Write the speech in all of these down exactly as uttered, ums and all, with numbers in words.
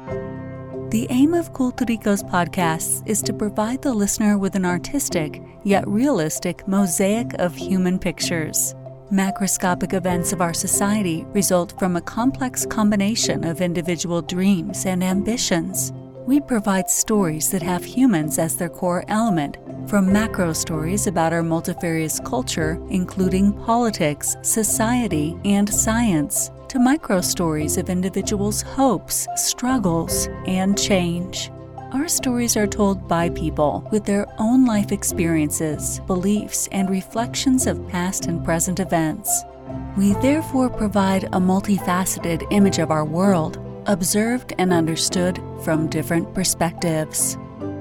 The aim of Culturicos podcasts is to provide the listener with an artistic, yet realistic mosaic of human pictures. Macroscopic events of our society result from a complex combination of individual dreams and ambitions. We provide stories that have humans as their core element, from macro stories about our multifarious culture, including politics, society, and science, to micro stories of individuals' hopes, struggles, and change. Our stories are told by people with their own life experiences, beliefs, and reflections of past and present events. We therefore provide a multifaceted image of our world, observed and understood from different perspectives.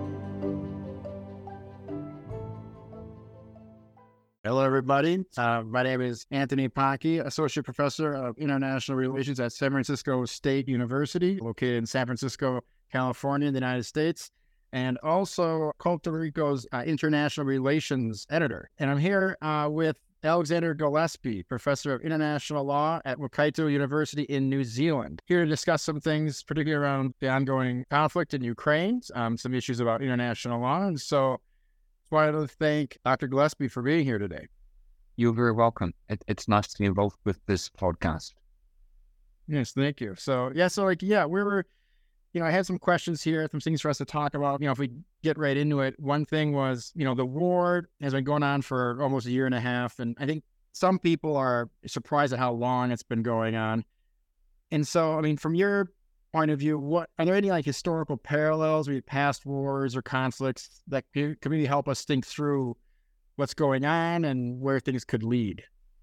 Hello, everybody. Uh, my name is Anthony Pocky, Associate Professor of International Relations at San Francisco State University, located in San Francisco, California, in the United States, and also Culturicos uh, International Relations Editor. And I'm here uh, with Alexander Gillespie, Professor of International Law at Waikato University in New Zealand, here to discuss some things, particularly around the ongoing conflict in Ukraine, um, some issues about international law. And so I wanted to thank Doctor Gillespie for being here today. You're very welcome. It, it's nice to be involved with this podcast. Yes, thank you. So, yeah, so like, yeah, we were, you know, I had some questions here, some things for us to talk about. You know, if we get right into it, one thing was, you know, the war has been going on for almost a year and a half. And I think some people are surprised at how long it's been going on. And so, I mean, from your point of view, what are there any like historical parallels with past wars or conflicts that could maybe help us think through what's going on and where things could lead?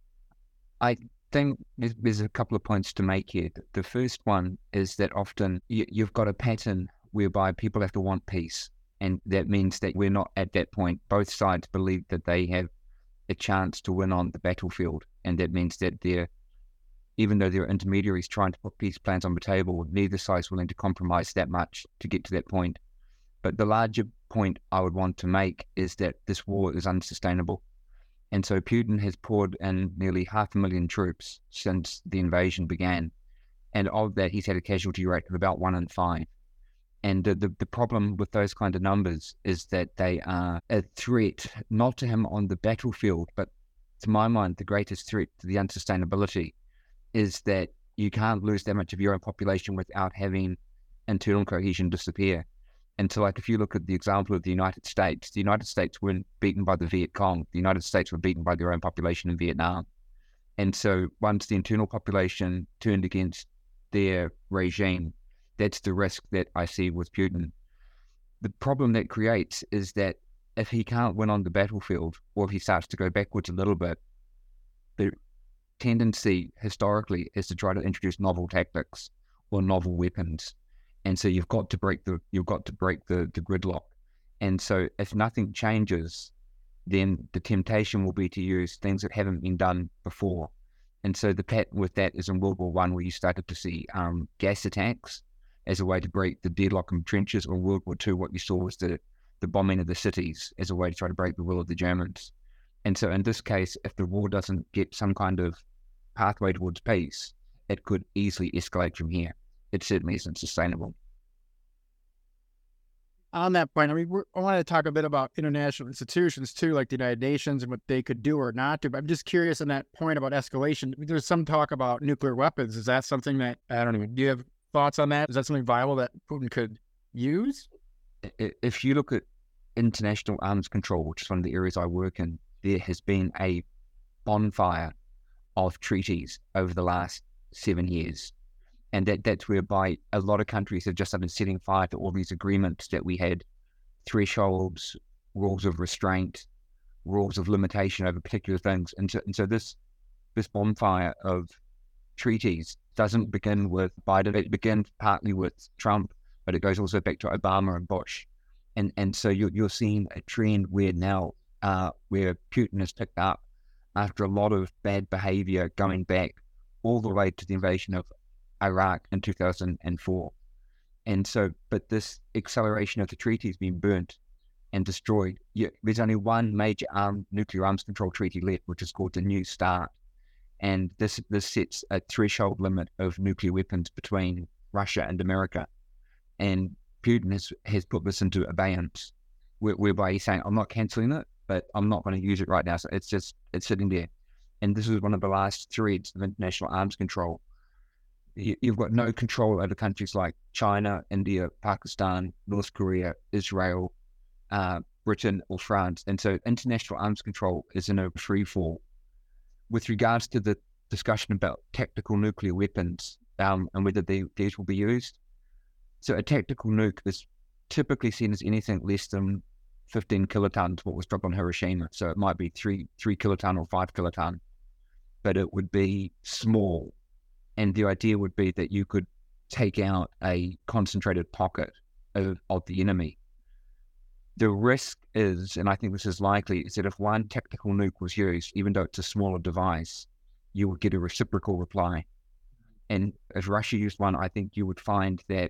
I think there's, there's a couple of points to make here. The first one is that often you, you've got a pattern whereby people have to want peace, and that means that we're not at that point. Both sides believe that they have a chance to win on the battlefield, and that means that they're even though there are intermediaries trying to put peace plans on the table, neither side is willing to compromise that much to get to that point. But the larger point I would want to make is that this war is unsustainable. And so Putin has poured in nearly half a million troops since the invasion began. And of that, he's had a casualty rate of about one in five. And the, the, the problem with those kind of numbers is that they are a threat, not to him on the battlefield, but to my mind, the greatest threat to the unsustainability is that you can't lose that much of your own population without having internal cohesion disappear. And so, like, if you look at the example of the United States, the United States weren't beaten by the Viet Cong. The United States were beaten by their own population in Vietnam. And so once the internal population turned against their regime, that's the risk that I see with Putin. The problem that creates is that if he can't win on the battlefield, or if he starts to go backwards a little bit, the tendency historically is to try to introduce novel tactics or novel weapons, and so you've got to break the you've got to break the, the gridlock. And so if nothing changes, then the temptation will be to use things that haven't been done before. And so the pattern with that is in World War One, where you started to see um, gas attacks as a way to break the deadlock in trenches, or World War Two, what you saw was the the bombing of the cities as a way to try to break the will of the Germans. And so in this case, if the war doesn't get some kind of pathway towards peace, it could easily escalate from here. It certainly isn't sustainable. On that point, I mean, we're, I want to talk a bit about international institutions too, like the United Nations and what they could do or not do. But I'm just curious on that point about escalation. There's some talk about nuclear weapons. Is that something that, I don't even, do you have thoughts on that? Is that something viable that Putin could use? If you look at international arms control, which is one of the areas I work in, there has been a bonfire of treaties over the last seven years. And that, that's whereby a lot of countries have just started setting fire to all these agreements that we had, thresholds, rules of restraint, rules of limitation over particular things. And so, and so this this bonfire of treaties doesn't begin with Biden. It begins partly with Trump, but it goes also back to Obama and Bush. And and so you're, you're seeing a trend where now, uh, where Putin has picked up after a lot of bad behavior going back all the way to the invasion of Iraq in two thousand four. And so, but this acceleration of the treaty has been burnt and destroyed. Yeah, there's only one major arm, nuclear arms control treaty left, which is called the New START. And this this sets a threshold limit of nuclear weapons between Russia and America. And Putin has, has put this into abeyance, where, whereby he's saying, I'm not cancelling it, but I'm not going to use it right now. So it's just, it's sitting there. And this is one of the last threads of international arms control. You, you've got no control over countries like China, India, Pakistan, North Korea, Israel, uh, Britain, or France. And so international arms control is in a free fall. With regards to the discussion about tactical nuclear weapons um, and whether they, these will be used, so a tactical nuke is typically seen as anything less than fifteen kilotons, what was dropped on Hiroshima. So it might be three, three kiloton or five kiloton, but it would be small. And the idea would be that you could take out a concentrated pocket of, of the enemy. The risk is, and I think this is likely, is that if one tactical nuke was used, even though it's a smaller device, you would get a reciprocal reply. And if Russia used one, I think you would find that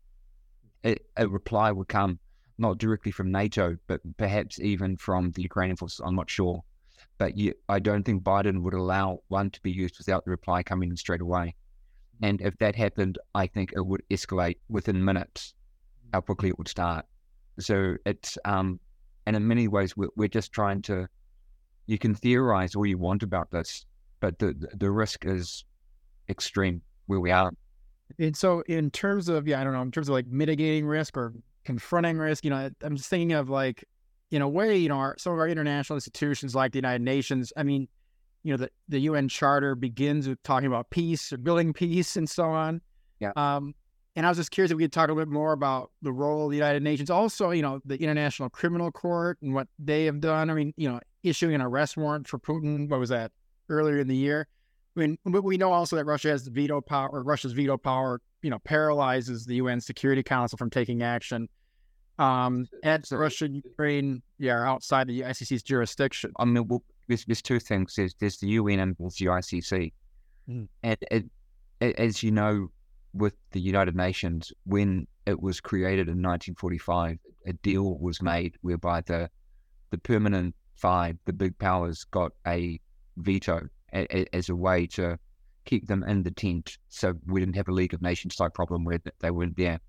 a, a reply would come not directly from NATO, but perhaps even from the Ukrainian forces. I'm not sure. But you, I don't think Biden would allow one to be used without the reply coming in straight away. And if that happened, I think it would escalate within minutes, how quickly it would start. So it's, um, and in many ways, we're, we're just trying to, you can theorize all you want about this, but the the risk is extreme where we are. And so in terms of, yeah, I don't know, in terms of like mitigating risk or confronting risk, you know, I'm just thinking of like, in a way, you know, our, some of our international institutions like the United Nations, I mean, you know, the, the U N Charter begins with talking about peace or building peace and so on. Yeah. Um, and I was just curious if we could talk a little bit more about the role of the United Nations. Also, you know, the International Criminal Court and what they have done. I mean, you know, issuing an arrest warrant for Putin, what was that, earlier in the year? I mean, but we know also that Russia has the veto power, or Russia's veto power, you know, paralyzes the U N Security Council from taking action. Um, and So- Russia and Ukraine, yeah, are outside the I C C's jurisdiction. I mean, well, there's, there's two things. There's, there's the U N and there's the I C C. Mm. And it, it, as you know, with the United Nations, when it was created in nineteen forty-five, a deal was made whereby the the permanent five, the big powers, got a veto a, a, as a way to keep them in the tent, so we didn't have a League of Nations type problem where they weren't there.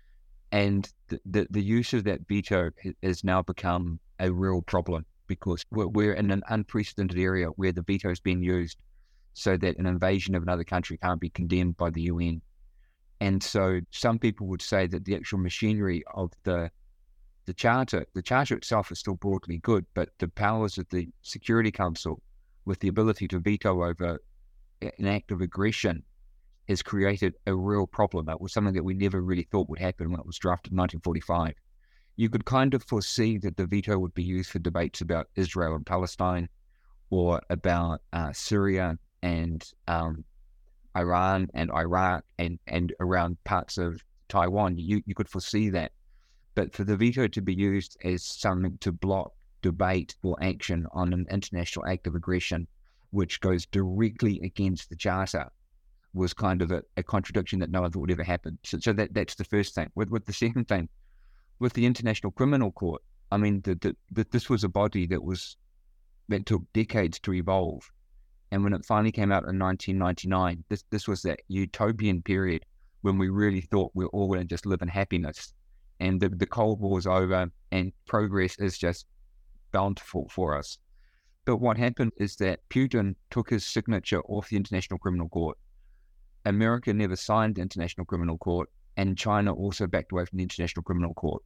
And the, the, the use of that veto has now become a real problem because we're, we're in an unprecedented area where the veto has been used so that an invasion of another country can't be condemned by the U N. And so some people would say that the actual machinery of the the charter, the charter itself is still broadly good, but the powers of the Security Council with the ability to veto over an act of aggression has created a real problem. That was something that we never really thought would happen when it was drafted in nineteen forty-five. You could kind of foresee that the veto would be used for debates about Israel and Palestine, or about uh, Syria and um, Iran and Iraq and, and around parts of Taiwan. You, you could foresee that. But for the veto to be used as something to block debate or action on an international act of aggression, which goes directly against the Charter, was kind of a, a contradiction that no one thought would ever happen. So, so that that's the first thing. With, with the second thing, with the International Criminal Court, I mean, the, the, the, this was a body that was that took decades to evolve. And when it finally came out in nineteen ninety-nine, this this was that utopian period when we really thought we we're all going to just live in happiness. And the, the Cold War is over and progress is just bountiful for us. But what happened is that Putin took his signature off the International Criminal Court. America never signed the International Criminal Court, and China also backed away from the International Criminal Court.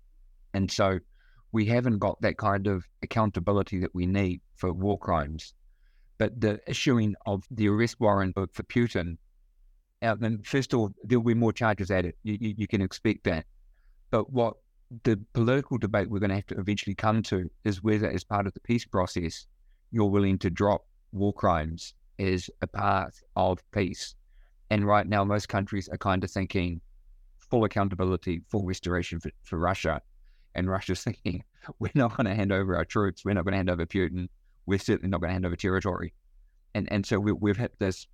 And so we haven't got that kind of accountability that we need for war crimes. But the issuing of the arrest warrant for Putin, uh, then first of all, there'll be more charges added. You, you, you can expect that. But what the political debate we're going to have to eventually come to is whether, as part of the peace process, you're willing to drop war crimes as a part of peace. And right now, most countries are kind of thinking full accountability, full restoration for, for Russia. And Russia's thinking, we're not going to hand over our troops. We're not going to hand over Putin. We're certainly not going to hand over territory. And and so we, we've had this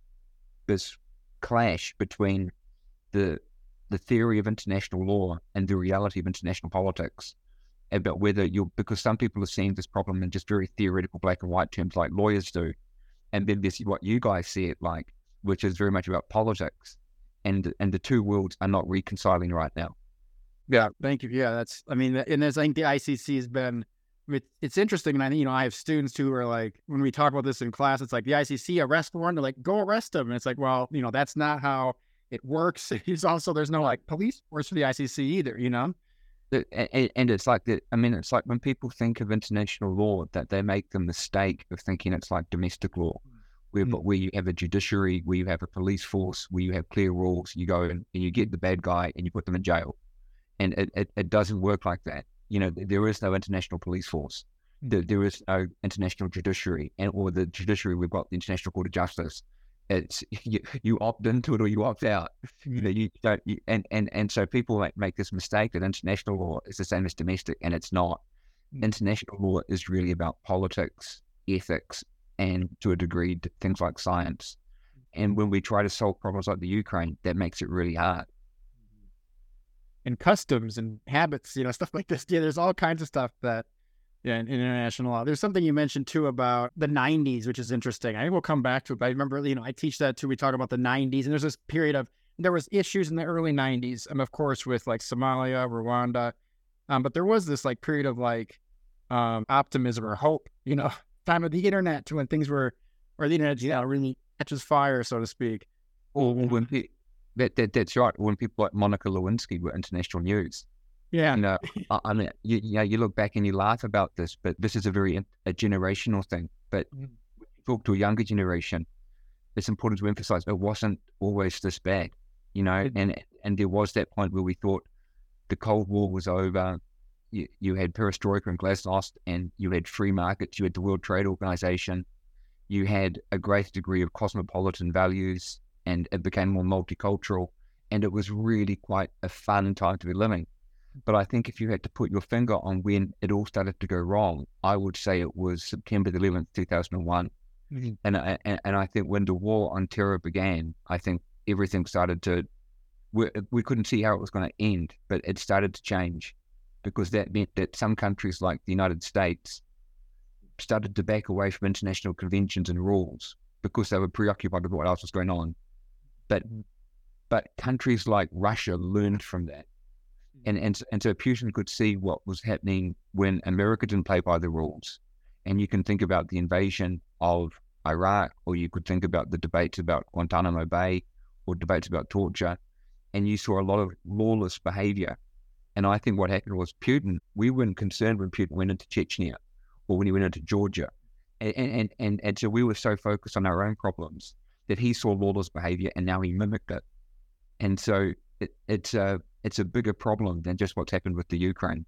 this clash between the the theory of international law and the reality of international politics about whether you're, because some people are seeing this problem in just very theoretical black and white terms like lawyers do. And then there's what you guys see it like, which is very much about politics. and and the two worlds are not reconciling right now. Yeah, thank you. Yeah, that's, I mean, and there's, I think the I C C has been, it, it's interesting. And I, you know, I have students who are like, when we talk about this in class, it's like the I C C arrest warrant, they're like, go arrest him. And it's like, well, you know, that's not how it works. It's also, there's no like police force for the I C C either, you know? And, and it's like that. I mean, it's like when people think of international law, that they make the mistake of thinking it's like domestic law, where Mm. but where you have a judiciary, where you have a police force, where you have clear rules. You go and, and you get the bad guy and you put them in jail, and it, it, it doesn't work like that. You know, there is no international police force. There, there is no international judiciary, and or the judiciary. We've got the International Court of Justice. It's you, you opt into it or you opt out. You know, you don't. You, and and and so people make, make this mistake that international law is the same as domestic, and it's not. Mm. International law is really about politics, ethics, and to a degree things like science. And when we try to solve problems like the Ukraine, that makes it really hard. And customs and habits, you know, stuff like this. Yeah, there's all kinds of stuff that, yeah, in international law. There's something you mentioned too about the nineties, which is interesting. I think we'll come back to it, but I remember, you know, I teach that too. We talk about the nineties, and there's this period of, there was issues in the early nineties, and of course with like Somalia, Rwanda, um, but there was this like period of like um, optimism or hope, you know, time of the internet to when things were, or the internet, you know, really catches fire, so to speak. Or when pe- that, that that's right. When people like Monica Lewinsky were international news. Yeah. You know, I, I mean, you, you know, you look back and you laugh about this, but this is a very a generational thing. But when you talk to a younger generation, it's important to emphasize it wasn't always this bad, you know. And and there was that point where we thought the Cold War was over. You, you had perestroika and glasnost, and you had free markets. You had the World Trade Organization. You had a great degree of cosmopolitan values, and it became more multicultural. And it was really quite a fun time to be living. But I think if you had to put your finger on when it all started to go wrong, I would say it was September the eleventh, two thousand one. Mm-hmm. And, I, and and I think when the war on terror began, I think everything started to, we, we couldn't see how it was going to end, but it started to change, because that meant that some countries like the United States started to back away from international conventions and rules because they were preoccupied with what else was going on. But, but countries like Russia learned from that. And, and and so Putin could see what was happening when America didn't play by the rules. And you can think about the invasion of Iraq, or you could think about the debates about Guantanamo Bay, or debates about torture. And you saw a lot of lawless behavior. And I think what happened was Putin, we weren't concerned when Putin went into Chechnya or when he went into Georgia. And, and, and, and so we were so focused on our own problems that he saw lawless behavior and now he mimicked it. And so it, it's a... it's a bigger problem than just what's happened with the Ukraine.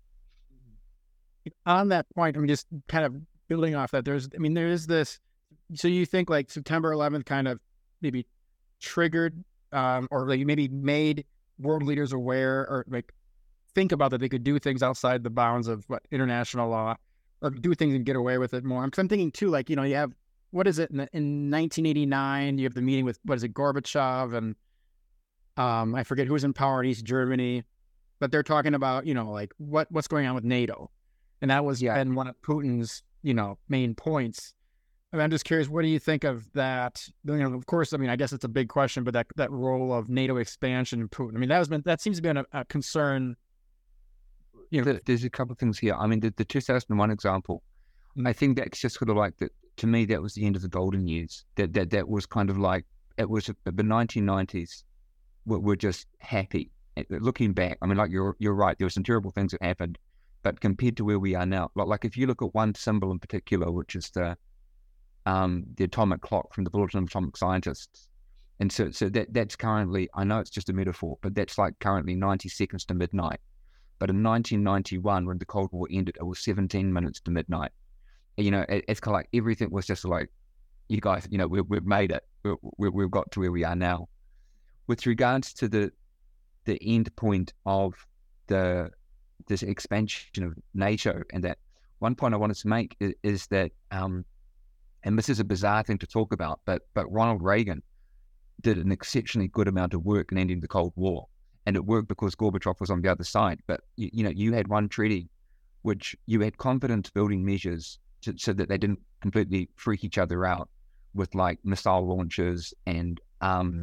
On that point, I mean, just kind of building off that, there's, I mean, there is this, so you think like September eleventh kind of maybe triggered um, or like maybe made world leaders aware, or like think about that they could do things outside the bounds of what international law, or do things and get away with it more. I'm, I'm thinking too, like, you know, you have, what is it, in, in nineteen eighty-nine, you have the meeting with, what is it, Gorbachev, and Um, I forget who was in power in East Germany, but they're talking about, you know, like what, what's going on with NATO. And that was Yeah. been one of Putin's, you know, main points. I mean, I'm just curious, what do you think of that? You know, of course, I mean, I guess it's a big question, but that, that role of NATO expansion in Putin, I mean, that has been, that seems to be a, a concern. You know, There's a couple of things here. I mean, the, the two thousand one example, I think that's just sort of like that. To me, that was the end of the golden years. That, that, that was kind of like, it was the nineteen nineties. We're just happy. Looking back, I mean, like you're you're right. There were some terrible things that happened, but compared to where we are now, like, like if you look at one symbol in particular, which is the um the atomic clock from the Bulletin of Atomic Scientists, and so so that that's currently, I know it's just a metaphor, but that's like currently ninety seconds to midnight. But in nineteen ninety-one, when the Cold War ended, it was seventeen minutes to midnight. You know, it, it's kind of like everything was just like, you guys, you know, we, we've made it. We, we, we've got to where we are now. With regards to the the end point of the this expansion of NATO, and that one point I wanted to make is, is that, um, and this is a bizarre thing to talk about, but but Ronald Reagan did an exceptionally good amount of work in ending the Cold War, and it worked because Gorbachev was on the other side. But you, you know, you had one treaty, which you had confidence building measures to, so that they didn't completely freak each other out with like missile launches and um.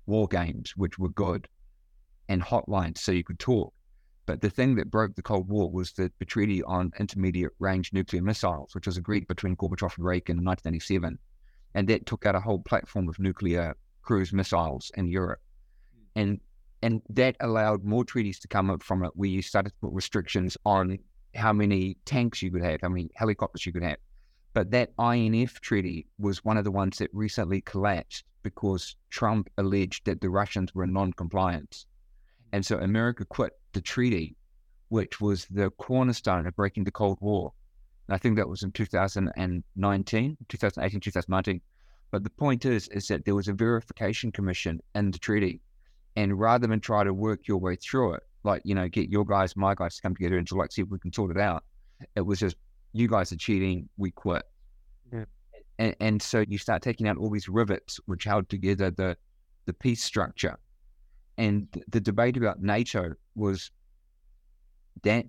war games, which were good, and hotlines so you could talk. But the thing that broke the Cold War was the, the Treaty on Intermediate Range Nuclear Missiles, which was agreed between Gorbachev and Reagan in nineteen ninety-seven. And that took out a whole platform of nuclear cruise missiles in Europe. And and that allowed more treaties to come up from it, where you started to put restrictions on how many tanks you could have, how many helicopters you could have. But that I N F treaty was one of the ones that recently collapsed because Trump alleged that the Russians were in non-compliance. And so America quit the treaty, which was the cornerstone of breaking the Cold War. And I think that was in two thousand nineteen, twenty eighteen, twenty nineteen. But the point is, is that there was a verification commission in the treaty. And rather than try to work your way through it, like, you know, get your guys, my guys to come together and to like see if we can sort it out, it was just, you guys are cheating, we quit. Yeah. And, and so you start taking out all these rivets which held together the, the peace structure. And the debate about NATO was that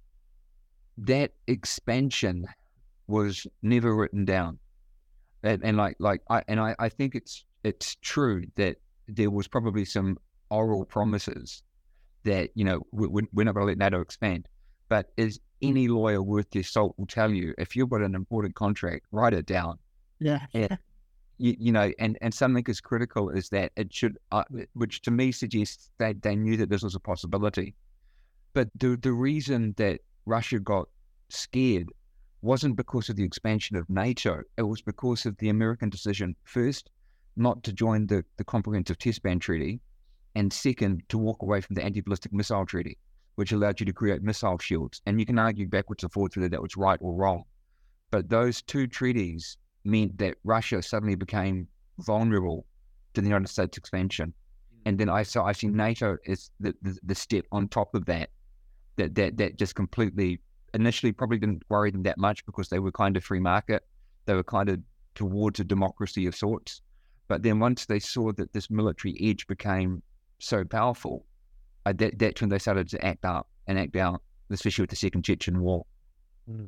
that expansion was never written down. And, and like like I and I, I think it's it's true that there was probably some oral promises that, you know, we, we're not going to let NATO expand. But as any lawyer worth their salt will tell you, if you've got an important contract, write it down. Yeah. And, You, you know, and, and something as critical as that, it should, uh, which to me suggests that they knew that this was a possibility. But the the reason that Russia got scared wasn't because of the expansion of NATO. It was because of the American decision, first, not to join the, the Comprehensive Test Ban Treaty, and second, to walk away from the Anti-Ballistic Missile Treaty, which allowed you to create missile shields. And you can argue backwards and forwards whether that was right or wrong. But those two treaties meant that Russia suddenly became vulnerable to the United States expansion. And then I saw I see NATO as the, the, the step on top of that, that that that just completely, initially probably didn't worry them that much because they were kind of free market. They were kind of towards a democracy of sorts. But then once they saw that this military edge became so powerful, uh, that, that's when they started to act up and act out, especially with the Second Chechen War. Mm.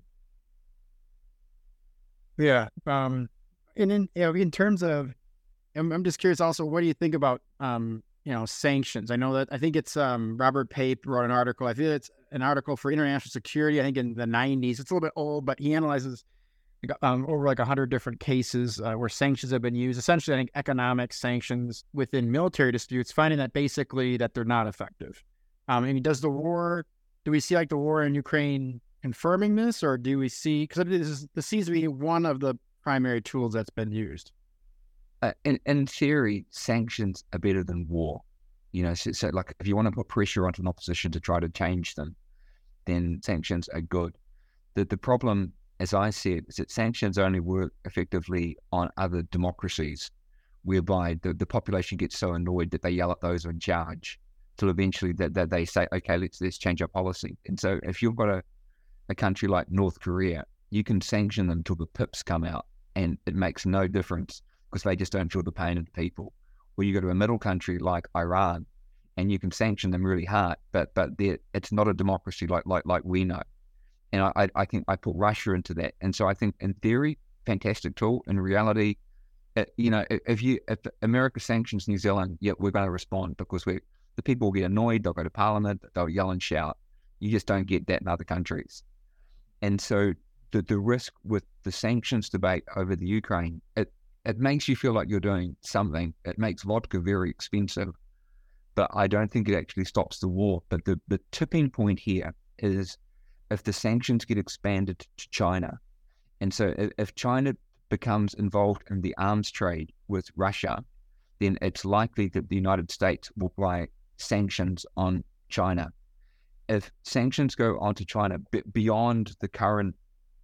Yeah. Um, and in, you know, in terms of, I'm, I'm just curious also, what do you think about, um, you know, sanctions? I know that, I think it's um, Robert Pape wrote an article. I feel it's an article for International Security, I think in the nineties. It's a little bit old, but he analyzes um, over like a hundred different cases uh, where sanctions have been used. Essentially, I think economic sanctions within military disputes, finding that basically that they're not effective. Um, I mean, does the war, do we see like the war in Ukraine confirming this, or do we see, because this, this seems to be one of the primary tools that's been used? Uh, in, in theory, sanctions are better than war. You know, so, so like if you want to put pressure onto an opposition to try to change them, then sanctions are good. The the problem, as I see it, is that sanctions only work effectively on other democracies, whereby the, the population gets so annoyed that they yell at those in charge, till eventually that, that they say, okay, let's let's change our policy. And so if you've got a a country like North Korea, you can sanction them till the pips come out, and it makes no difference because they just don't feel the pain of the people. Or you go to a middle country like Iran, and you can sanction them really hard, but but it's not a democracy like like like we know. And I I think I put Russia into that, and so I think in theory, fantastic tool. In reality, it, you know, if you if America sanctions New Zealand, yeah, we're going to respond because we the people will get annoyed. They'll go to Parliament, they'll yell and shout. You just don't get that in other countries. And so the, the risk with the sanctions debate over the Ukraine, it, it makes you feel like you're doing something. It makes vodka very expensive, but I don't think it actually stops the war. But the, the tipping point here is if the sanctions get expanded to China, and so if, if China becomes involved in the arms trade with Russia, then it's likely that the United States will apply sanctions on China. If sanctions go onto China b- beyond the current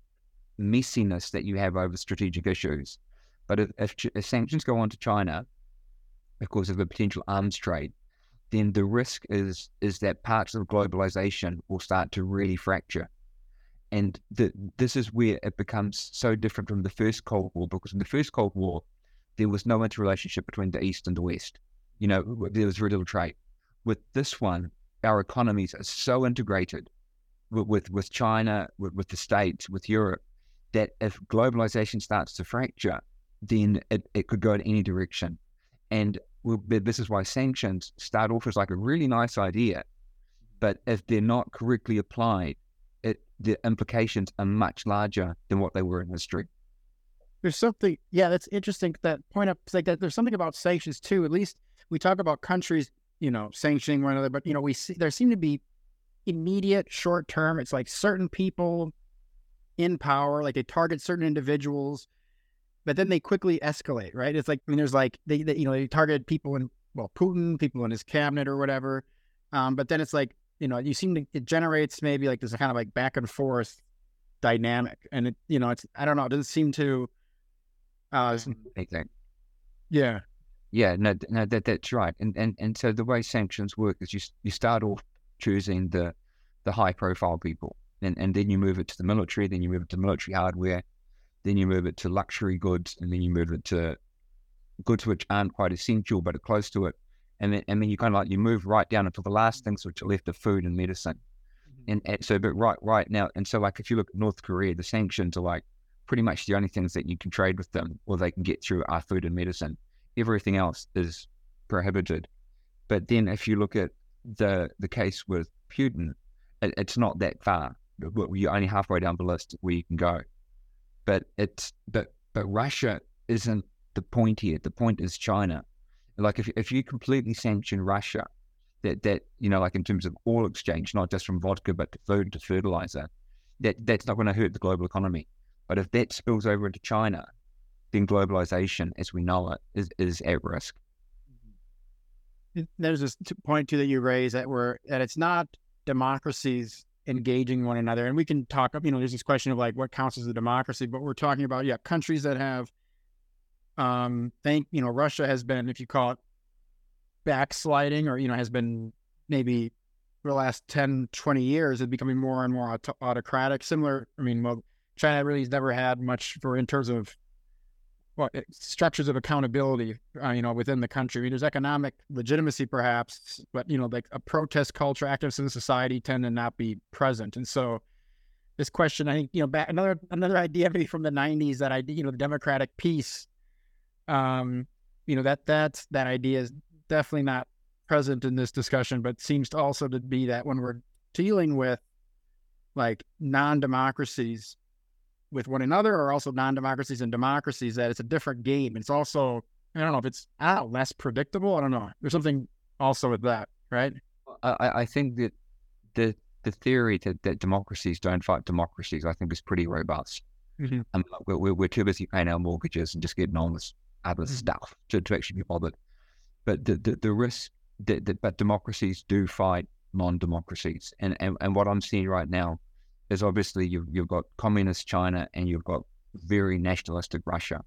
messiness that you have over strategic issues, but if, if, if sanctions go onto China because of a potential arms trade, then the risk is is that parts of globalization will start to really fracture. And the, this is where it becomes so different from the first Cold War, because in the first Cold War, there was no interrelationship between the East and the West. You know, there was very little trade. With this one, our economies are so integrated with with, with China, with, with the States, with Europe, that if globalization starts to fracture, then it, it could go in any direction. And well, this is why sanctions start off as like a really nice idea, but if they're not correctly applied, it the implications are much larger than what they were in history. There's something, yeah, that's interesting. That point up, like that. There's something about sanctions too. At least we talk about countries, you know, sanctioning one another, but you know, we see there seem to be immediate, short term. It's like certain people in power, like they target certain individuals, but then they quickly escalate, right? It's like, I mean, there's like they, they you know, they targeted people in, well, Putin, people in his cabinet or whatever, um, but then it's like, you know, you seem to it generates maybe like this kind of like back and forth dynamic, and it, you know, it's I don't know, it doesn't seem to. Uh, exactly. Yeah. Yeah, no, no, that that's right. And and and so the way sanctions work is you you start off choosing the the high profile people, and and then you move it to the military, then you move it to military hardware, then you move it to luxury goods, and then you move it to goods which aren't quite essential but are close to it, and then and then you kind of like you move right down until the last things which are left of food and medicine, mm-hmm. and, and so but right right now, and so like if you look at North Korea, the sanctions are like pretty much the only things that you can trade with them or they can get through are food and medicine. Everything else is prohibited. But then if you look at the the case with Putin, it, it's not that far. You're only halfway down the list where you can go. But it's but but Russia isn't the point here. The point is China. Like if if you completely sanction Russia, that that you know, like in terms of oil exchange, not just from vodka but to food to fertilizer, that that's not going to hurt the global economy. But if that spills over into China, then globalization, as we know it, is, is at risk. There's this point too that you raise that we're that it's not democracies engaging one another, and we can talk. You know, there's this question of like what counts as a democracy, but we're talking about yeah, countries that have, um, think you know, Russia has been, if you call it, backsliding, or you know, has been maybe for the last ten, twenty years, is becoming more and more auto- autocratic. Similar, I mean, well. China really has never had much for in terms of well, structures of accountability, uh, you know, within the country. I mean, there's economic legitimacy, perhaps, but you know, like a protest culture, activists in society tend to not be present. And so, this question, I think, you know, back another another idea maybe from the nineties, that idea, you know, the democratic peace, um, you know, that that's that idea is definitely not present in this discussion, but seems to also to be that when we're dealing with like non-democracies with one another, or also non-democracies and democracies, that it's a different game. It's also, I don't know if it's ah, less predictable. I don't know. There's something also with that, right? I, I think that the the theory that, that democracies don't fight democracies, I think, is pretty robust. Mm-hmm. Um, we're, we're too busy paying our mortgages and just getting on with other mm-hmm. stuff to, to actually be bothered. But the the, the risk that, that but democracies do fight non-democracies, and, and and what I'm seeing right now is obviously you've, you've got communist China and you've got very nationalistic Russia.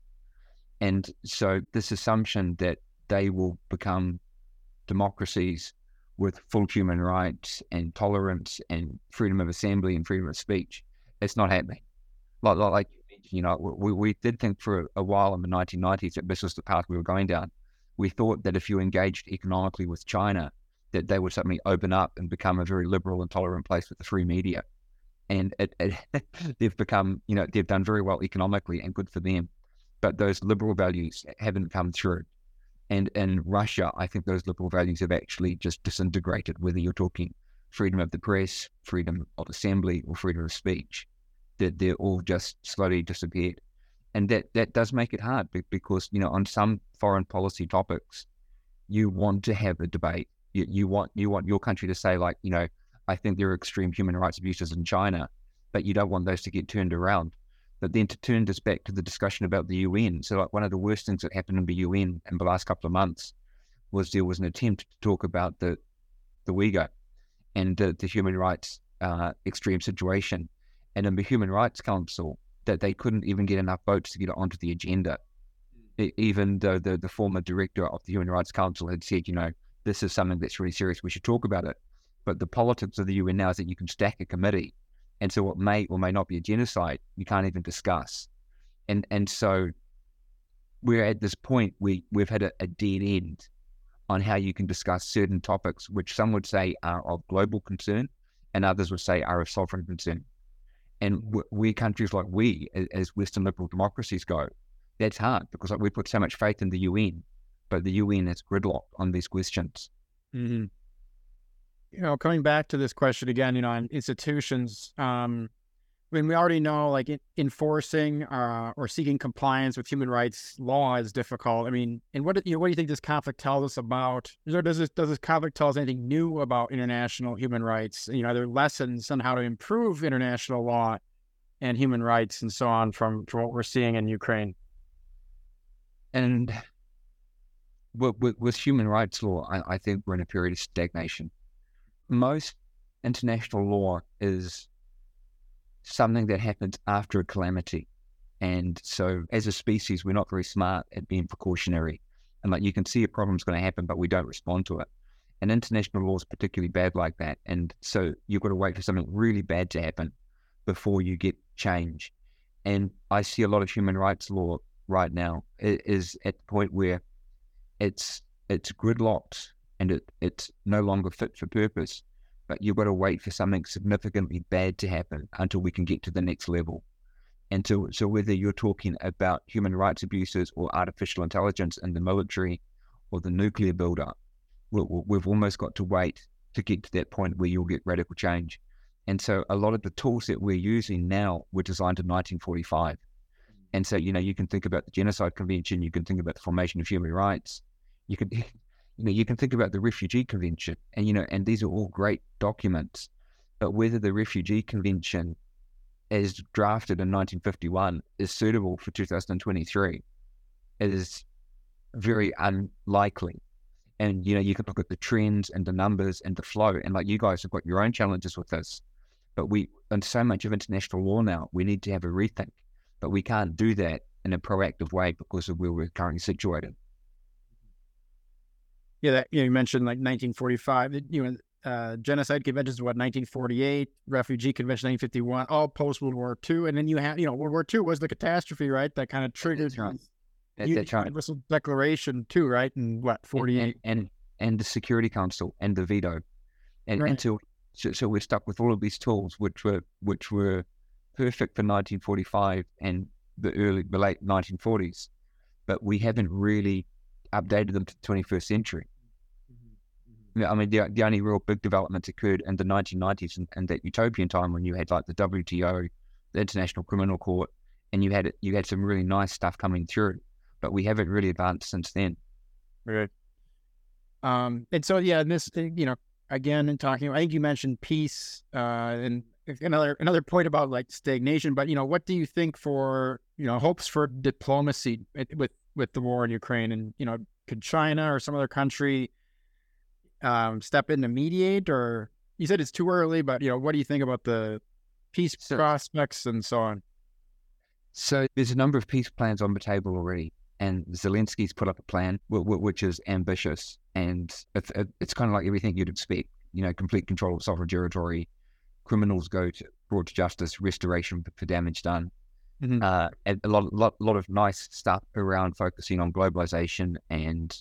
And so this assumption that they will become democracies with full human rights and tolerance and freedom of assembly and freedom of speech, it's not happening. Like, like you know, we, we did think for a while in the nineteen nineties that this was the path we were going down. We thought that if you engaged economically with China, that they would suddenly open up and become a very liberal and tolerant place with the free media. And it, it, they've become, you know, they've done very well economically and good for them. But those liberal values haven't come through. And in Russia, I think those liberal values have actually just disintegrated, whether you're talking freedom of the press, freedom of assembly, or freedom of speech. They're, they're all just slowly disappeared. And that, that does make it hard because, you know, on some foreign policy topics, you want to have a debate. You, you want you want your country to say, like, you know, I think there are extreme human rights abuses in China, but you don't want those to get turned around. But then to turn this back to the discussion about the U N. So like one of the worst things that happened in the U N in the last couple of months was there was an attempt to talk about the the Uyghur and the, the human rights uh, extreme situation. And in the Human Rights Council, that they couldn't even get enough votes to get it onto the agenda. Mm. Even though the, the former director of the Human Rights Council had said, you know, this is something that's really serious, we should talk about it. But the politics of the U N now is that you can stack a committee. And so what may or may not be a genocide, you can't even discuss. And and so we're at this point where we've had a, a dead end on how you can discuss certain topics, which some would say are of global concern and others would say are of sovereign concern. And w- we countries like we, as Western liberal democracies go, that's hard because like we put so much faith in the U N but the U N is gridlocked on these questions. Mm-hmm. You know, coming back to this question again, you know, on institutions, um, I mean, we already know like in, enforcing uh, or seeking compliance with human rights law is difficult. I mean, and what, you know, what do you think this conflict tells us about, or does this, does this conflict tell us anything new about international human rights? You know, are there lessons on how to improve international law and human rights and so on from, from what we're seeing in Ukraine? And with, with, with human rights law, I, I think we're in a period of stagnation. Most international law is something that happens after a calamity. And so as a species, we're not very smart at being precautionary. And like you can see a problem's going to happen, but we don't respond to it. And international law is particularly bad like that. And so you've got to wait for something really bad to happen before you get change. And I see a lot of human rights law right now is at the point where it's it's gridlocked and it, it's no longer fit for purpose. But you've got to wait for something significantly bad to happen until we can get to the next level. And so, so whether you're talking about human rights abuses or artificial intelligence in the military or the nuclear buildup, we, we've almost got to wait to get to that point where you'll get radical change. And so a lot of the tools that we're using now were designed in nineteen forty-five. And so, you know, you can think about the Genocide Convention, you can think about the formation of human rights, you can... You know, you can think about the Refugee Convention, and you know, and these are all great documents. But whether the Refugee Convention, as drafted in nineteen fifty-one, is suitable for two thousand twenty-three, is very unlikely. And you know, you can look at the trends and the numbers and the flow, and like you guys have got your own challenges with this. But we, in so much of international law now, we need to have a rethink. But we can't do that in a proactive way because of where we're currently situated. Yeah, that, you know, you mentioned like nineteen forty-five, you know, uh, Genocide Conventions, what, nineteen forty-eight, Refugee Convention, nineteen fifty-one, all post-World War Two. And then you have, you know, World War Two was the catastrophe, right? That kind of triggered right. that, the that's right. Universal Declaration too, right? And what, forty-eight? And, and, and the Security Council and the veto. And, right. and so, so, so we're stuck with all of these tools, which were, which were perfect for nineteen forty-five and the early, the late nineteen forties, but we haven't really updated them to the twenty-first century. I mean, the, the only real big developments occurred in the nineteen nineties and, and that utopian time when you had like the W T O, the International Criminal Court, and you had you had some really nice stuff coming through, but we haven't really advanced since then. Right. Um, and so, yeah, this, you know, again, in talking, I think you mentioned peace, uh, and another another point about like stagnation. But you know, what do you think for you know hopes for diplomacy with with the war in Ukraine, and you know, could China or some other country Um, step in to mediate? Or you said it's too early, but you know, what do you think about the peace so, prospects and so on? So there's a number of peace plans on the table already, and Zelensky's put up a plan which is ambitious, and it's, it's kind of like everything you'd expect. You know, complete control of sovereign territory, criminals go to brought to justice, restoration for damage done, mm-hmm. uh, and a lot, lot, lot of nice stuff around focusing on globalization and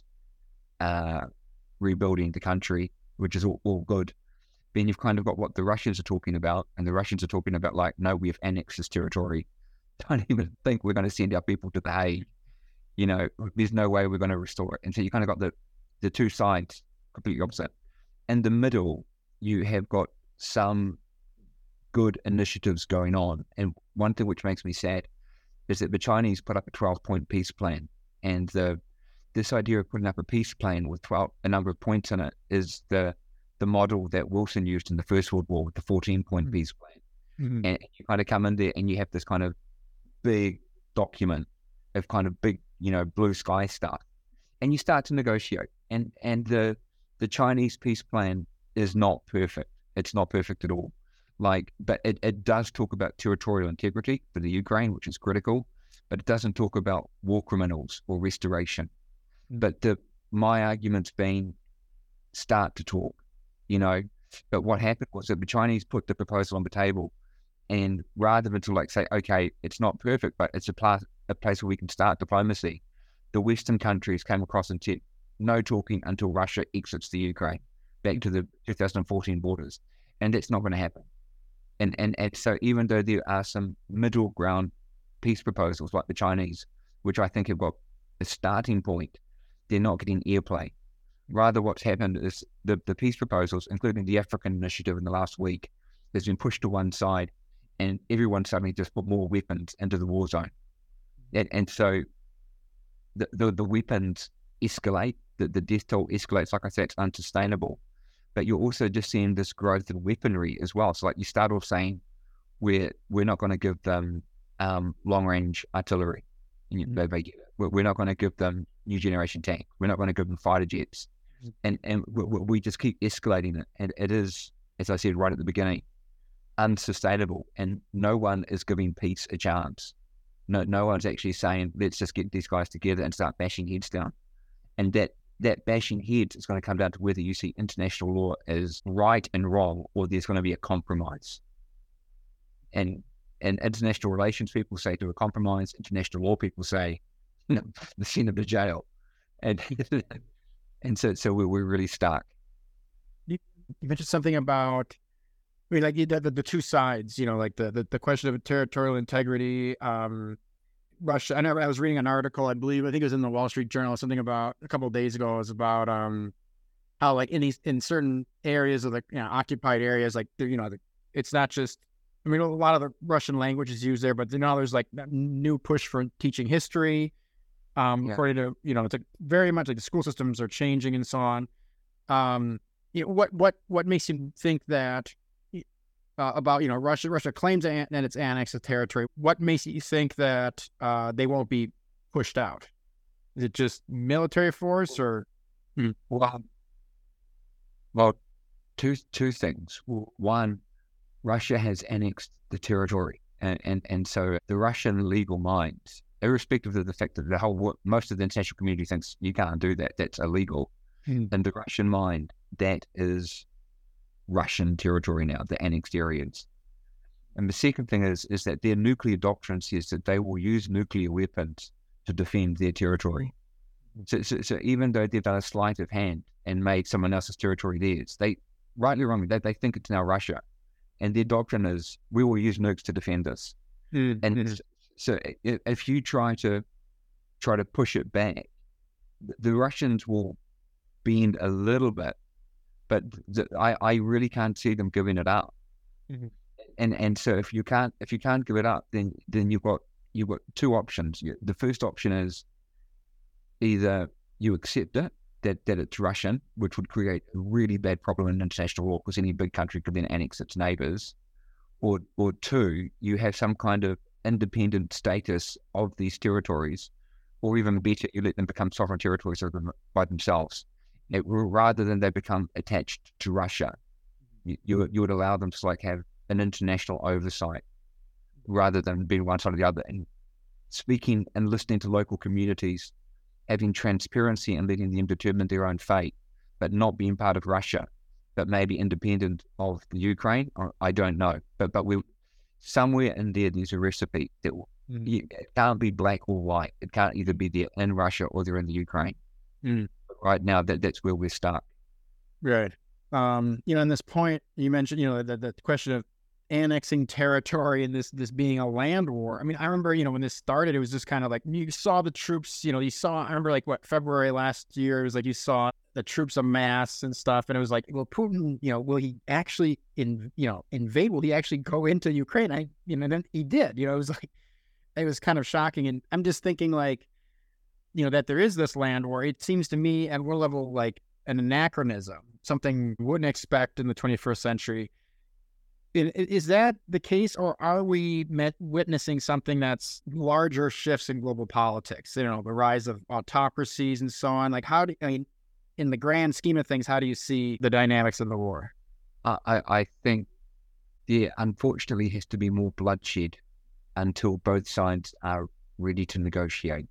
uh. rebuilding the country, which is all, all good. Then you've kind of got what the Russians are talking about, and the Russians are talking about like, no, we have annexed this territory. Don't even think we're going to send our people to The Hague. You know, there's no way we're going to restore it. And so you kind of got the, the two sides completely opposite. In the middle, you have got some good initiatives going on. And one thing which makes me sad is that the Chinese put up a twelve-point peace plan, and the this idea of putting up a peace plan with twelve, a number of points in it is the the model that Wilson used in the First World War with the fourteen-point mm-hmm. peace plan. Mm-hmm. And you kind of come in there and you have this kind of big document of kind of big, you know, blue sky stuff. And you start to negotiate. And and the the Chinese peace plan is not perfect. It's not perfect at all. Like, but it, it does talk about territorial integrity for the Ukraine, which is critical, but it doesn't talk about war criminals or restoration. But the, my argument's been start to talk, you know. But what happened was that the Chinese put the proposal on the table, and rather than to like say, okay, it's not perfect, but it's a, pla- a place where we can start diplomacy, the Western countries came across and said, no talking until Russia exits the Ukraine back to the two thousand fourteen borders. And that's not going to happen. And, and, and so even though there are some middle ground peace proposals like the Chinese, which I think have got a starting point, they're not getting airplay. Rather, what's happened is the, the peace proposals, including the African initiative in the last week, has been pushed to one side, and everyone suddenly just put more weapons into the war zone. And, and so the, the the weapons escalate, the, the death toll escalates. Like I said, it's unsustainable. But you're also just seeing this growth in weaponry as well. So like you start off saying, we're, we're not going to give them um, long-range artillery. And you, mm-hmm. they, they get it. We're, we're not going to give them new generation tanks. We're not going to give them fighter jets. Mm-hmm. And, and we, we just keep escalating it. And it is, as I said right at the beginning, unsustainable, and no one is giving peace a chance. No, no one's actually saying, let's just get these guys together and start bashing heads down. And that that bashing heads is going to come down to whether you see international law as right and wrong, or there's going to be a compromise. And and international relations people say to a compromise, international law people say, no, the send them to jail. And and so so we're, we're really stuck. You, you mentioned something about, I mean, like the, the, the two sides, you know, like the, the, the question of territorial integrity, um, Russia. I know I was reading an article, I believe, I think it was in the Wall Street Journal, something about a couple of days ago, it was about um, how like in these, in certain areas of the, you know, occupied areas, like, you know, the, it's not just, I mean, a lot of the Russian language is used there, but now there's like that new push for teaching history, um, yeah. according to, you know, it's like very much like the school systems are changing and so on. Um, you know, what, what, what makes you think that, Uh, about, you know, Russia, Russia claims that it's annexed the territory. What makes you think that uh, they won't be pushed out? Is it just military force or? Hmm. Well, well, two two things. One, Russia has annexed the territory, and, and, and so the Russian legal mind, irrespective of the fact that the whole most of the international community thinks you can't do that, that's illegal. Hmm. In the Russian mind, that is Russian territory now, the annexed areas. And the second thing is is that their nuclear doctrine says that they will use nuclear weapons to defend their territory. So, so, so even though they've done a sleight of hand and made someone else's territory theirs, they, rightly or wrongly, they, they think it's now Russia. And their doctrine is, we will use nukes to defend us. Mm-hmm. And so if you try to try to push it back, the Russians will bend a little bit, but I, I really can't see them giving it up. Mm-hmm. And and so if you can't if you can't give it up, then then you've got you've got two options. The first option is either you accept it, that, that it's Russian, which would create a really bad problem in international law because any big country could then annex its neighbours, or or two, you have some kind of independent status of these territories, or even better, you let them become sovereign territories by themselves. It, rather than they become attached to Russia, you, you you would allow them to like have an international oversight rather than being one side or the other, and speaking and listening to local communities, having transparency and letting them determine their own fate, but not being part of Russia, but maybe independent of the Ukraine. Or, I don't know, but but we somewhere in there there's a recipe that mm. you, it can't be black or white. It can't either be there in Russia or they're in the Ukraine. Mm. Right now, that that's where we're stuck. Right. Um, you know, in this point, you mentioned, you know, the, the question of annexing territory and this this being a land war. I mean, I remember, you know, when this started, it was just kind of like you saw the troops, you know, you saw, I remember like what, February last year, it was like you saw the troops amass and stuff. And it was like, well, Putin, you know, will he actually, in you know, invade? Will he actually go into Ukraine? I, you know, and then he did. You know, it was like, it was kind of shocking. And I'm just thinking like, you know, that there is this land war. It seems to me at one level like an anachronism, something you wouldn't expect in the twenty-first century. Is that the case, or are we met, witnessing something that's larger shifts in global politics? You know, the rise of autocracies and so on. Like, how do I mean, in the grand scheme of things, how do you see the dynamics of the war? Uh, I I think there unfortunately has to be more bloodshed until both sides are ready to negotiate.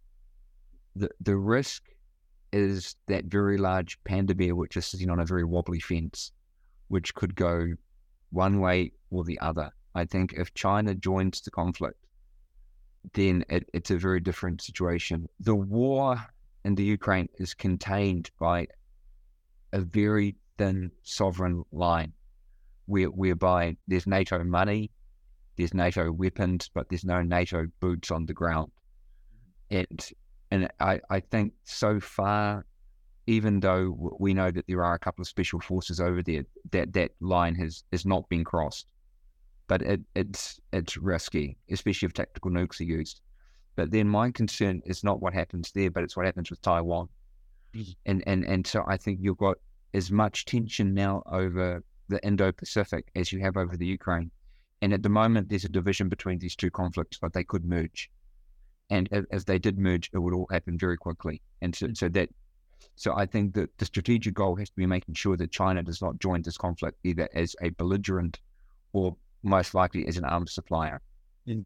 The the risk is that very large panda bear which is sitting on a very wobbly fence, which could go one way or the other. I think if China joins the conflict, then it, it's a very different situation. The war in the Ukraine is contained by a very thin sovereign line, where, whereby there's NATO money, there's NATO weapons, but there's no NATO boots on the ground. And And I, I think so far, even though we know that there are a couple of special forces over there, that that line has, has not been crossed. But it, it's it's risky, especially if tactical nukes are used. But then my concern is not what happens there, but it's what happens with Taiwan. Mm-hmm. And, and, and so I think you've got as much tension now over the Indo-Pacific as you have over the Ukraine. And at the moment, there's a division between these two conflicts, but they could merge. And as, as they did merge, it would all happen very quickly. And so, so that, so I think that the strategic goal has to be making sure that China does not join this conflict either as a belligerent or most likely as an arms supplier. And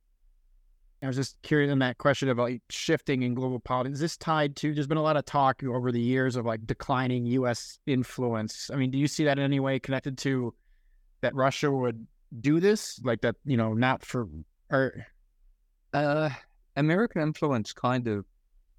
I was just curious on that question about shifting in global politics. Is this tied to, there's been a lot of talk over the years of like declining U S influence. I mean, do you see that in any way connected to that Russia would do this? Like that, you know, not for, or... Uh, American influence kind of,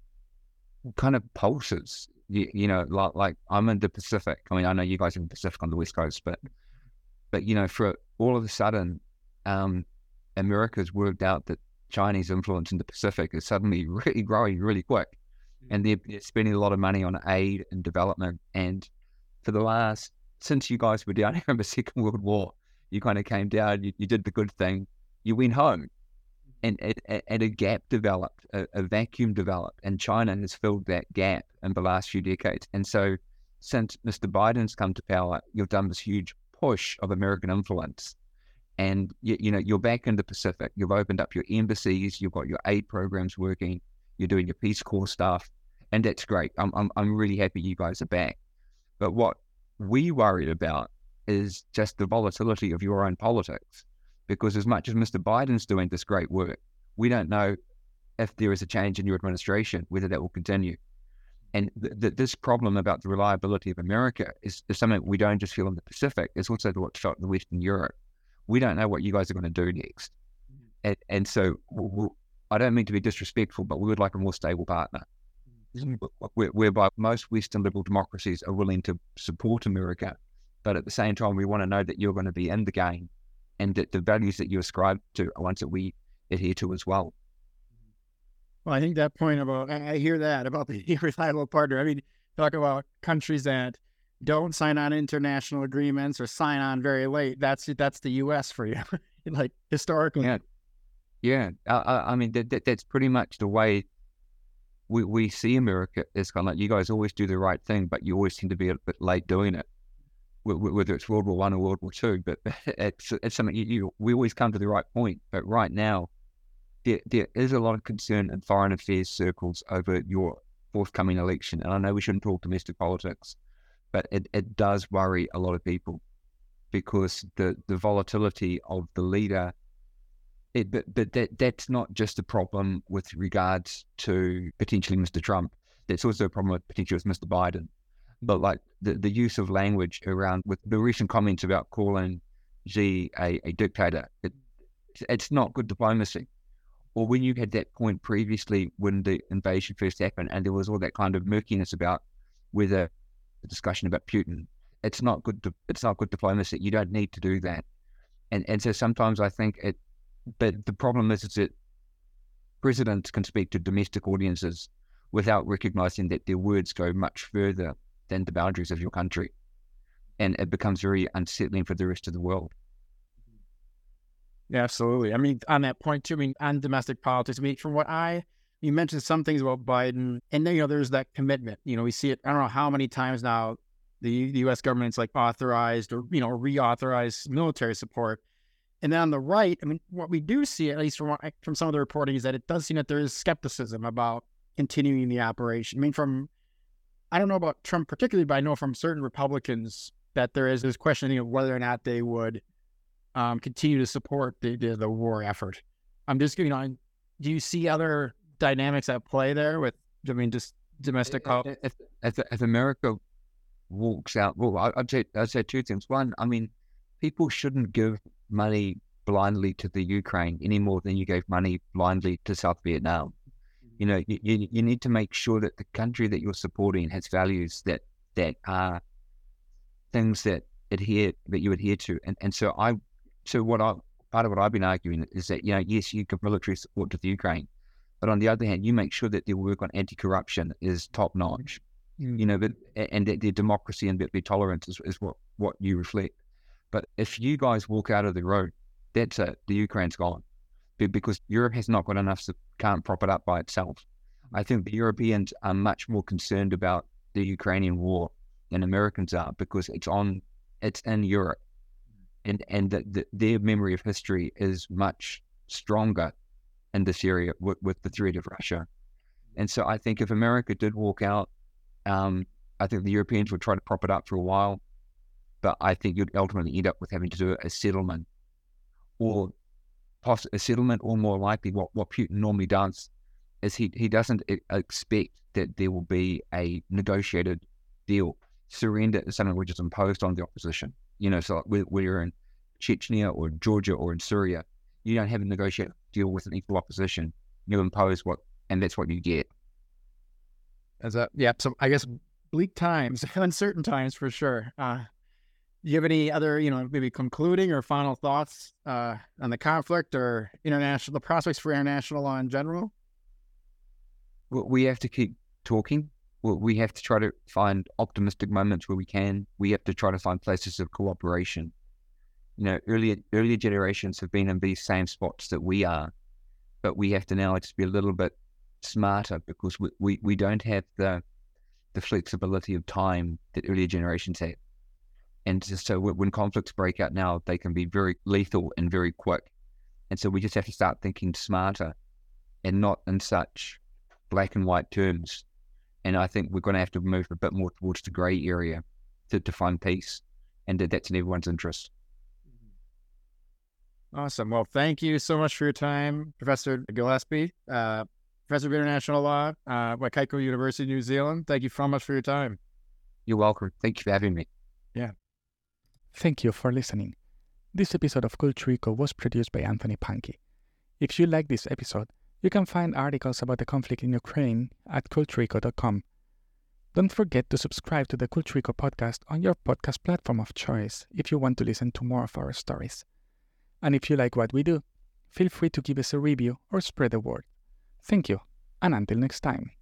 kind of pulses, you, you know, like, like I'm in the Pacific. I mean, I know you guys are in the Pacific on the West Coast, but, but, you know, for all of a sudden, um, America's worked out that Chinese influence in the Pacific is suddenly really growing really quick. And they're, they're spending a lot of money on aid and development. And for the last, since you guys were down here in the Second World War, you kind of came down, you, you did the good thing, you went home. And, and, and a gap developed, a, a vacuum developed, and China has filled that gap in the last few decades. And so since Mister Biden's come to power, you've done this huge push of American influence. And, you, you know, you're back in the Pacific. You've opened up your embassies. You've got your aid programs working. You're doing your Peace Corps stuff. And that's great. I'm, I'm, I'm really happy you guys are back. But what we worried about is just the volatility of your own politics. Because as much as Mister Biden's doing this great work, we don't know if there is a change in your administration, whether that will continue. And th- th- this problem about the reliability of America is, is something we don't just feel in the Pacific, it's also what's felt in Western Europe. We don't know what you guys are going to do next. Mm-hmm. And, and so we'll, we'll, I don't mean to be disrespectful, but we would like a more stable partner, mm-hmm. Where, whereby most Western liberal democracies are willing to support America. But at the same time, we want to know that you're going to be in the game, and that the values that you ascribe to are ones that we adhere to as well. Well, I think that point about, I hear that about the reliable partner. I mean, talk about countries that don't sign on international agreements or sign on very late. That's that's the U S for you, like historically. Yeah, yeah. I, I mean, that, that, that's pretty much the way we we see America. It's kind of like you guys always do the right thing, but you always seem to be a bit late doing it. Whether it's World War One or World War Two, but it's it's something you, you we always come to the right point. But right now, there there is a lot of concern in foreign affairs circles over your forthcoming election. And I know we shouldn't talk domestic politics, but it, it does worry a lot of people because the, the volatility of the leader. It, but but that that's not just a problem with regards to potentially Mister Trump. That's also a problem with potentially with Mister Biden. But like the, the use of language around with the recent comments about calling Xi a, a dictator, it, it's not good diplomacy. Or when you had that point previously when the invasion first happened and there was all that kind of murkiness about whether the discussion about Putin, it's not good. It's not good diplomacy. You don't need to do that. And and so sometimes I think it. But the problem is, is that presidents can speak to domestic audiences without recognizing that their words go much further than the boundaries of your country. And it becomes very unsettling for the rest of the world. Yeah, absolutely. I mean, on that point too, I mean, on domestic politics, I mean, from what I, you mentioned some things about Biden, and then, you know, there's that commitment. You know, we see it, I don't know how many times now the, the U S government's like authorized or, you know, reauthorized military support. And then on the right, I mean, what we do see, at least from what, from some of the reporting, is that it does seem that there is skepticism about continuing the operation. I mean, from, I don't know about Trump particularly, but I know from certain Republicans that there is this questioning of whether or not they would um, continue to support the, the the war effort. I'm just, you know, do you see other dynamics at play there with, I mean, just domestic politics? If, if, if America walks out, well, I'd say, I'd say two things. One, I mean, people shouldn't give money blindly to the Ukraine any more than you gave money blindly to South Vietnam. You know, you, you, you need to make sure that the country that you're supporting has values that that are things that adhere that you adhere to. And and so I, so what I part of what I've been arguing is that, you know, yes, you give military support to the Ukraine, But on the other hand, you make sure that their work on anti-corruption is top-notch, mm-hmm. you know, but, and that their democracy and their tolerance is, is what, what you reflect. But if you guys walk out of the road, that's it. The Ukraine's gone. Because Europe has not got enough, so can't prop it up by itself. I think the Europeans are much more concerned about the Ukrainian war than Americans are, because it's on, it's in Europe. And and the, the, their memory of history is much stronger in this area with, with the threat of Russia. And so I think if America did walk out, um, I think the Europeans would try to prop it up for a while, but I think you'd ultimately end up with having to do a settlement, or poss- a settlement, or more likely what, what Putin normally does is he, he doesn't expect that there will be a negotiated deal. Surrender is something which is imposed on the opposition. You know, so like whether you're in Chechnya or Georgia or in Syria, you don't have a negotiated deal with an equal opposition. You impose what, and that's what you get. As a yeah, so I guess bleak times, uncertain times for sure. Uh, do you have any other, you know, maybe concluding or final thoughts uh, on the conflict or international, the prospects for international law in general? Well, we have to keep talking. Well, we have to try to find optimistic moments where we can. We have to try to find places of cooperation. You know, earlier earlier generations have been in these same spots that we are, but we have to now just be a little bit smarter, because we, we, we don't have the the flexibility of time that earlier generations had. And just so when conflicts break out now, they can be very lethal and very quick. And so we just have to start thinking smarter and not in such black and white terms. And I think we're going to have to move a bit more towards the grey area to, to find peace, and that that's in everyone's interest. Awesome. Well, thank you so much for your time, Professor Gillespie, uh, Professor of International Law, uh, Waikato University, New Zealand. Thank you so much for your time. You're welcome. Thank you for having me. Yeah. Thank you for listening. This episode of Culturico was produced by Anthony Pankey. If you like this episode, you can find articles about the conflict in Ukraine at culturico dot com. Don't forget to subscribe to the Culturico podcast on your podcast platform of choice if you want to listen to more of our stories. And if you like what we do, feel free to give us a review or spread the word. Thank you, and until next time.